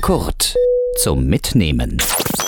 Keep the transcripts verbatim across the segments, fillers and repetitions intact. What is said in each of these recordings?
Kurt zum Mitnehmen.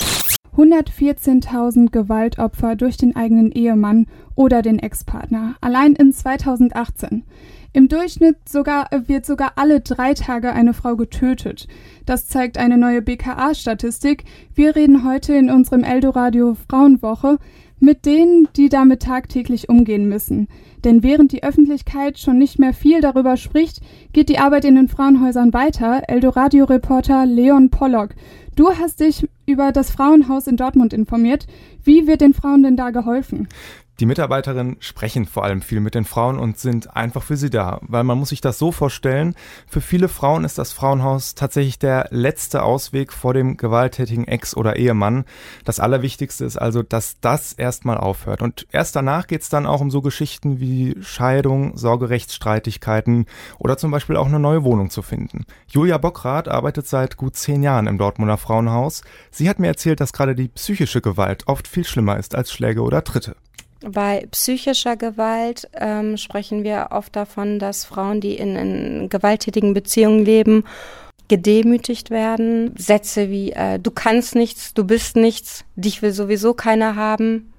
hundertvierzehntausend Gewaltopfer durch den eigenen Ehemann oder den Ex-Partner. Allein in zweitausendachtzehn. Im Durchschnitt sogar, wird sogar alle drei Tage eine Frau getötet. Das zeigt eine neue B K A-Statistik. Wir reden heute in unserem Eldoradio Frauenwoche mit denen, die damit tagtäglich umgehen müssen. Denn während die Öffentlichkeit schon nicht mehr viel darüber spricht, geht die Arbeit in den Frauenhäusern weiter. Eldoradio-Reporter Leon Pollock, du hast dich über das Frauenhaus in Dortmund informiert. Wie wird den Frauen denn da geholfen? Die Mitarbeiterinnen sprechen vor allem viel mit den Frauen und sind einfach für sie da, weil man muss sich das so vorstellen, für viele Frauen ist das Frauenhaus tatsächlich der letzte Ausweg vor dem gewalttätigen Ex- oder Ehemann. Das Allerwichtigste ist also, dass das erstmal aufhört und erst danach geht es dann auch um so Geschichten wie Scheidung, Sorgerechtsstreitigkeiten oder zum Beispiel auch eine neue Wohnung zu finden. Julia Bockrath arbeitet seit gut zehn Jahren im Dortmunder Frauenhaus. Sie hat mir erzählt, dass gerade die psychische Gewalt oft viel schlimmer ist als Schläge oder Tritte. Bei psychischer Gewalt ähm, sprechen wir oft davon, dass Frauen, die in, in gewalttätigen Beziehungen leben, gedemütigt werden. Sätze wie äh, du kannst nichts, du bist nichts, dich will sowieso keiner haben.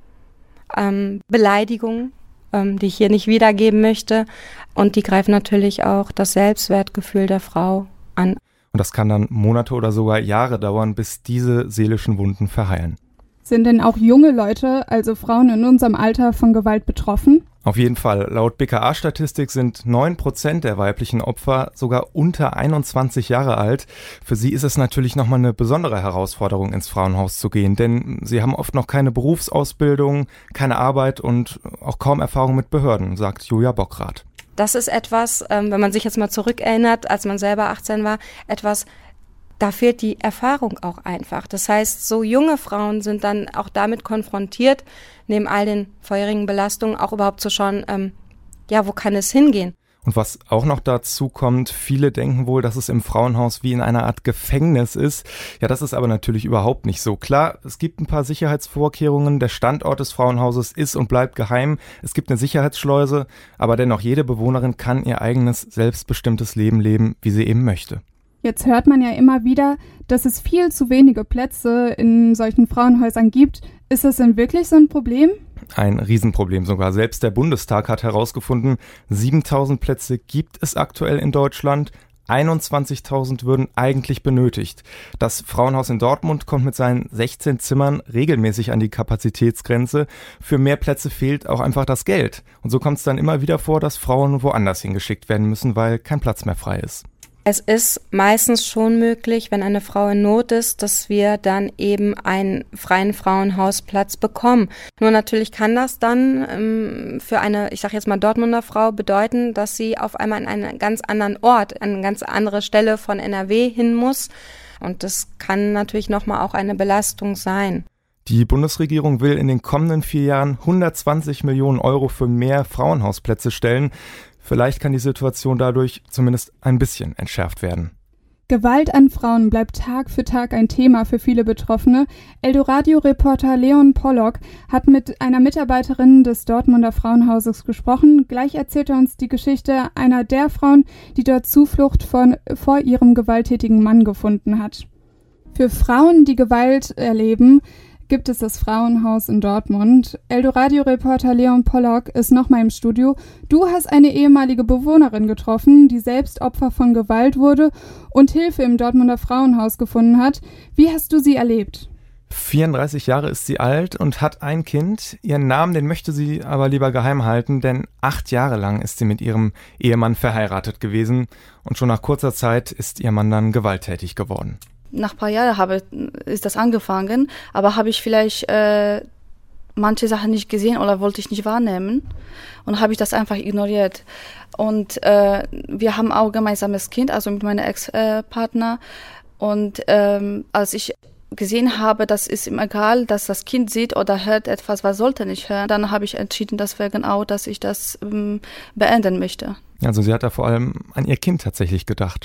Ähm, Beleidigungen, ähm, die ich hier nicht wiedergeben möchte. Und die greifen natürlich auch das Selbstwertgefühl der Frau an. Und das kann dann Monate oder sogar Jahre dauern, bis diese seelischen Wunden verheilen. Sind denn auch junge Leute, also Frauen in unserem Alter, von Gewalt betroffen? Auf jeden Fall. Laut B K A-Statistik sind neun Prozent der weiblichen Opfer sogar unter einundzwanzig Jahre alt. Für sie ist es natürlich nochmal eine besondere Herausforderung, ins Frauenhaus zu gehen, denn sie haben oft noch keine Berufsausbildung, keine Arbeit und auch kaum Erfahrung mit Behörden, sagt Julia Bockrath. Das ist etwas, ähm, wenn man sich jetzt mal zurückerinnert, als man selber achtzehn war, etwas, da fehlt die Erfahrung auch einfach. Das heißt, so junge Frauen sind dann auch damit konfrontiert, neben all den vorherigen Belastungen auch überhaupt zu schauen, ähm, ja, wo kann es hingehen? Und was auch noch dazu kommt, viele denken wohl, dass es im Frauenhaus wie in einer Art Gefängnis ist. Ja, das ist aber natürlich überhaupt nicht so. Klar, es gibt ein paar Sicherheitsvorkehrungen. Der Standort des Frauenhauses ist und bleibt geheim. Es gibt eine Sicherheitsschleuse, aber dennoch jede Bewohnerin kann ihr eigenes, selbstbestimmtes Leben leben, wie sie eben möchte. Jetzt hört man ja immer wieder, dass es viel zu wenige Plätze in solchen Frauenhäusern gibt. Ist das denn wirklich so ein Problem? Ein Riesenproblem sogar. Selbst der Bundestag hat herausgefunden, siebentausend Plätze gibt es aktuell in Deutschland. einundzwanzigtausend würden eigentlich benötigt. Das Frauenhaus in Dortmund kommt mit seinen sechzehn Zimmern regelmäßig an die Kapazitätsgrenze. Für mehr Plätze fehlt auch einfach das Geld. Und so kommt es dann immer wieder vor, dass Frauen woanders hingeschickt werden müssen, weil kein Platz mehr frei ist. Es ist meistens schon möglich, wenn eine Frau in Not ist, dass wir dann eben einen freien Frauenhausplatz bekommen. Nur natürlich kann das dann ähm, für eine, ich sage jetzt mal Dortmunder Frau bedeuten, dass sie auf einmal an einen ganz anderen Ort, an eine ganz andere Stelle von N R W hin muss. Und das kann natürlich nochmal auch eine Belastung sein. Die Bundesregierung will in den kommenden vier Jahren hundertzwanzig Millionen Euro für mehr Frauenhausplätze stellen. Vielleicht kann die Situation dadurch zumindest ein bisschen entschärft werden. Gewalt an Frauen bleibt Tag für Tag ein Thema für viele Betroffene. Eldoradio-Reporter Leon Pollock hat mit einer Mitarbeiterin des Dortmunder Frauenhauses gesprochen. Gleich erzählt er uns die Geschichte einer der Frauen, die dort Zuflucht von, vor ihrem gewalttätigen Mann gefunden hat. Für Frauen, die Gewalt erleben, gibt es das Frauenhaus in Dortmund. Eldoradio-Reporter Leon Pollock ist nochmal im Studio. Du hast eine ehemalige Bewohnerin getroffen, die selbst Opfer von Gewalt wurde und Hilfe im Dortmunder Frauenhaus gefunden hat. Wie hast du sie erlebt? vierunddreißig Jahre ist sie alt und hat ein Kind. Ihren Namen, den möchte sie aber lieber geheim halten, denn acht Jahre lang ist sie mit ihrem Ehemann verheiratet gewesen und schon nach kurzer Zeit ist ihr Mann dann gewalttätig geworden. Nach ein paar Jahren habe, ist das angefangen, aber habe ich vielleicht äh, manche Sachen nicht gesehen oder wollte ich nicht wahrnehmen und habe ich das einfach ignoriert. Und äh, wir haben auch ein gemeinsames Kind, also mit meinem Ex-Partner. Und ähm, als ich gesehen habe, das ist ihm egal, dass das Kind sieht oder hört etwas, was sollte nicht hören, dann habe ich entschieden, deswegen auch, dass ich das ähm, beenden möchte. Also sie hat da vor allem an ihr Kind tatsächlich gedacht.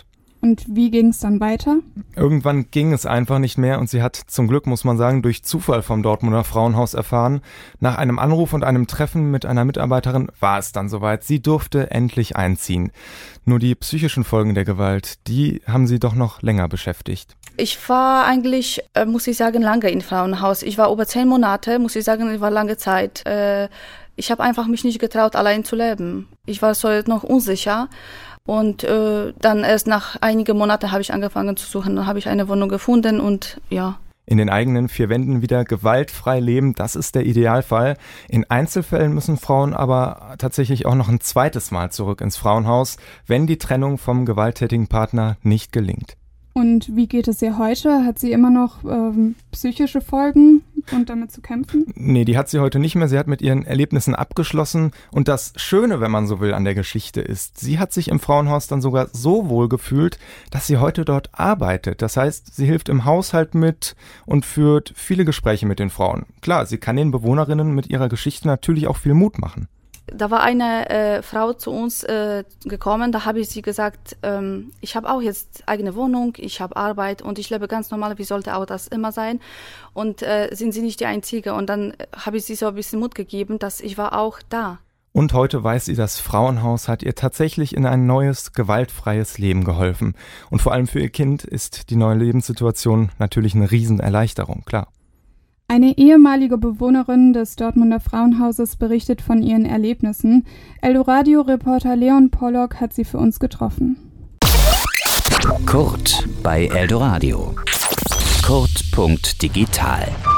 Und wie ging es dann weiter? Irgendwann ging es einfach nicht mehr und sie hat zum Glück, muss man sagen, durch Zufall vom Dortmunder Frauenhaus erfahren. Nach einem Anruf und einem Treffen mit einer Mitarbeiterin war es dann soweit. Sie durfte endlich einziehen. Nur die psychischen Folgen der Gewalt, die haben sie doch noch länger beschäftigt. Ich war eigentlich, äh, muss ich sagen, lange im Frauenhaus. Ich war über zehn Monate, muss ich sagen, ich war lange Zeit. Äh, ich habe einfach mich nicht getraut, allein zu leben. Ich war so noch unsicher. Und äh, dann erst nach einigen Monaten habe ich angefangen zu suchen. Dann habe ich eine Wohnung gefunden und ja. In den eigenen vier Wänden wieder gewaltfrei leben, das ist der Idealfall. In Einzelfällen müssen Frauen aber tatsächlich auch noch ein zweites Mal zurück ins Frauenhaus, wenn die Trennung vom gewalttätigen Partner nicht gelingt. Und wie geht es ihr heute? Hat sie immer noch ähm, psychische Folgen und damit zu kämpfen? Nee, die hat sie heute nicht mehr. Sie hat mit ihren Erlebnissen abgeschlossen. Und das Schöne, wenn man so will, an der Geschichte ist, sie hat sich im Frauenhaus dann sogar so wohl gefühlt, dass sie heute dort arbeitet. Das heißt, sie hilft im Haushalt mit und führt viele Gespräche mit den Frauen. Klar, sie kann den Bewohnerinnen mit ihrer Geschichte natürlich auch viel Mut machen. Da war eine äh, Frau zu uns äh, gekommen, da habe ich sie gesagt, ähm, ich habe auch jetzt eigene Wohnung, ich habe Arbeit und ich lebe ganz normal, wie sollte auch das immer sein. Und äh, sind Sie nicht die Einzige? Und dann habe ich sie so ein bisschen Mut gegeben, dass ich war auch da. Und heute weiß sie, das Frauenhaus hat ihr tatsächlich in ein neues, gewaltfreies Leben geholfen. Und vor allem für ihr Kind ist die neue Lebenssituation natürlich eine Riesenerleichterung, klar. Eine ehemalige Bewohnerin des Dortmunder Frauenhauses berichtet von ihren Erlebnissen. Eldoradio-Reporter Leon Pollock hat sie für uns getroffen. Kurt bei Eldoradio. Kurt punkt digital